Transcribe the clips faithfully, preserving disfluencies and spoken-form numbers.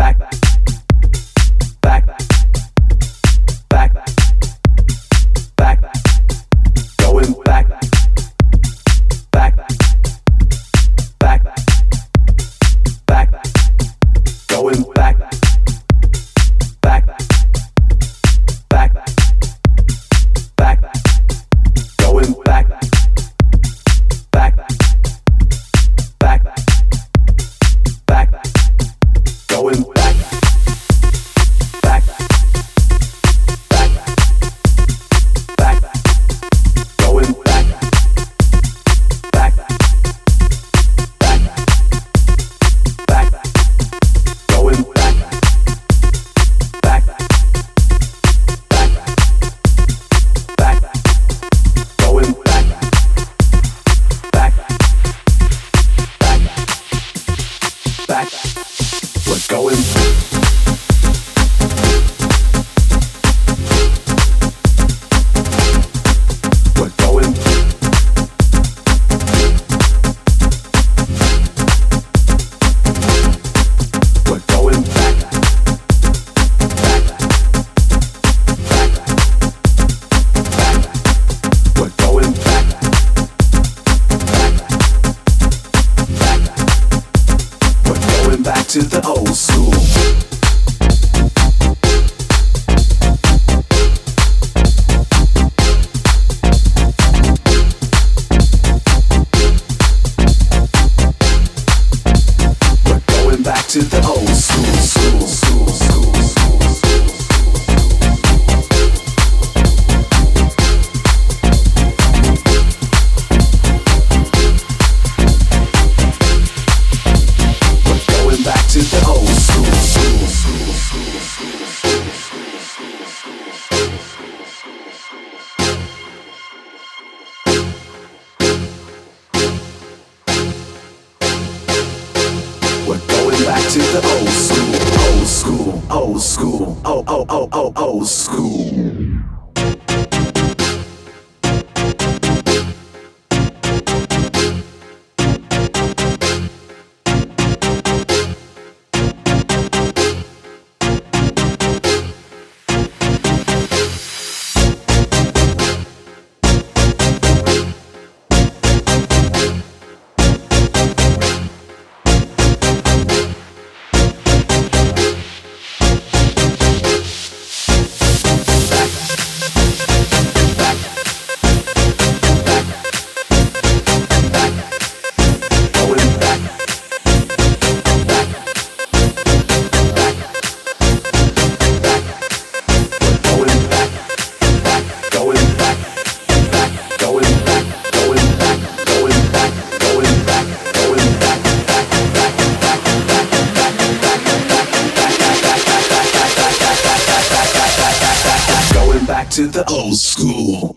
To the old school.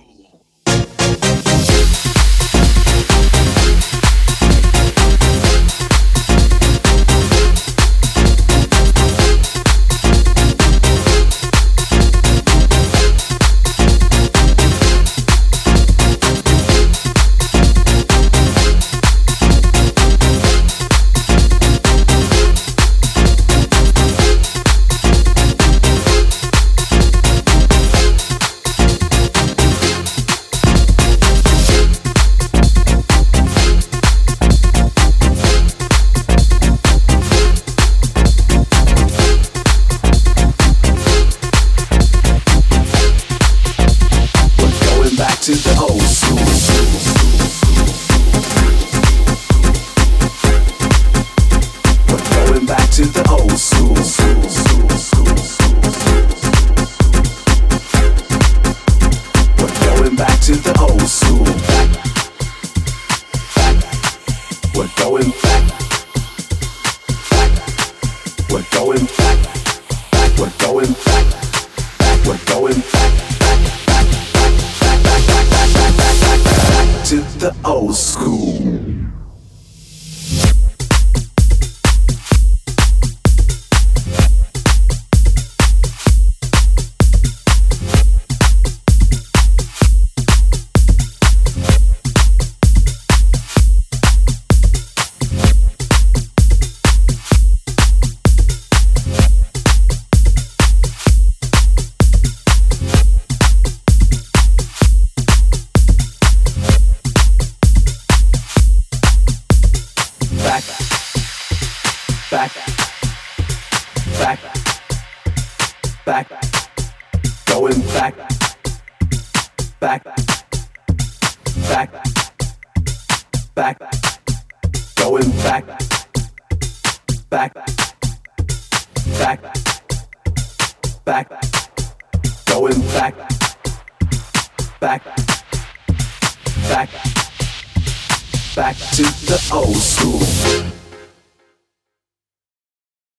To the old school. We're going back to the old school. We're going back to the old school. We're going back. We're going back. We're going back. We're going back. To the old school. back, going back, back, back, back, going back, back, back, back, going back, back, back, back to the old school.